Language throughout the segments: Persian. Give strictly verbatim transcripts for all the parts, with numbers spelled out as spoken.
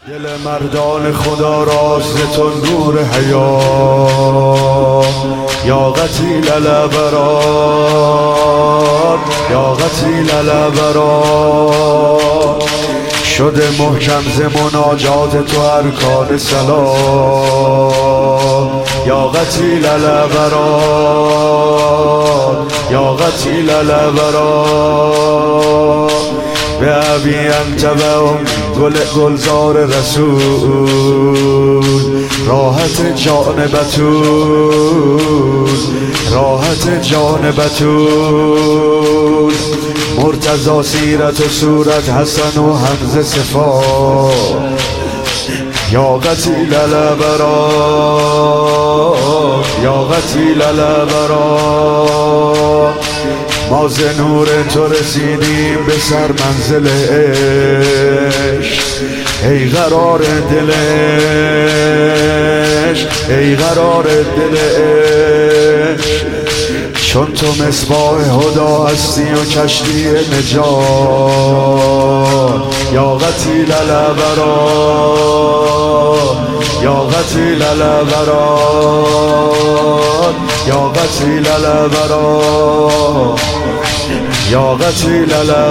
دل مردان خدا راست تو نور حیا یا قتیل الابرار یا قتیل الابرار شده محکم ز مناجات تو ارکان سلام یا قتیل الابرار یا قتیل الابرار به ابی انت و ام گل گلزار رسول راحت جان بتول راحت جان بتول مرتضی سیرت و صورت حسن و حمزه صفات یا قتیل الابرار یا قتیل الابرار ما ز نور تو رسیدیم به سر منزل عشق ای قرار دل عشق ای قرار دل عشق چون تو مصباح هدا هستی و کشتی نجات یا قتیل الابرار یا قتیل الابرار یا قتیل الابرار یا قتیل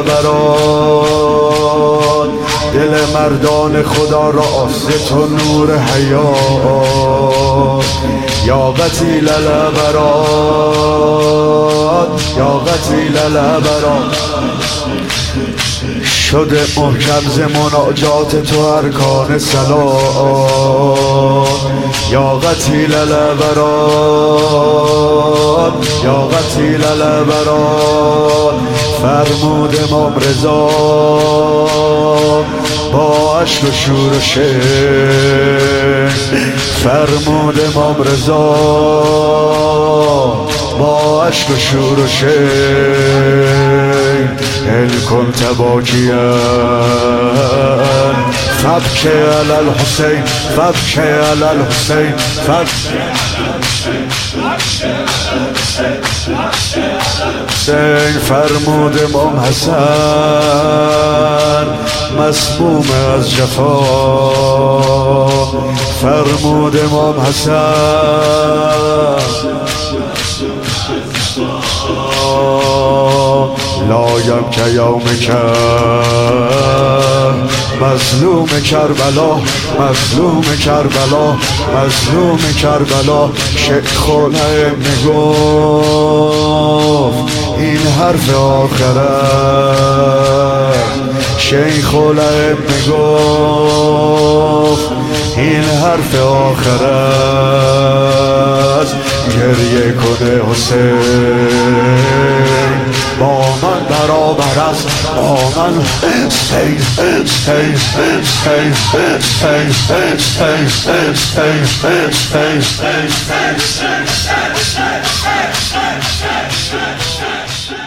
الابرار دل مردان خدا راست تو نور حیات یا قتیل الابرار یا قتیل الابرار شده محکم ز مناجات تو ارکان سلام یا قتیل الابرار یا قتیل الابرار فرمود امام رضا با عشق و شور و شعر فرمود امام رضا با عشق و شور و شعر هل کنت باکیا فبکی علی الحسین فبکی علی الحسین فبکی حسین فرمود امام حسن مسموم از جفا فرمود امام حسن لایم که یوم که مظلوم کربلا مظلوم کربلا مظلوم کربلا شیخ الحق میگفت این حرف آخرت شیخ الحق میگفت این حرف آخرت گریه کنه حسین با من برابر است با من سین سین سین سین سین سین سین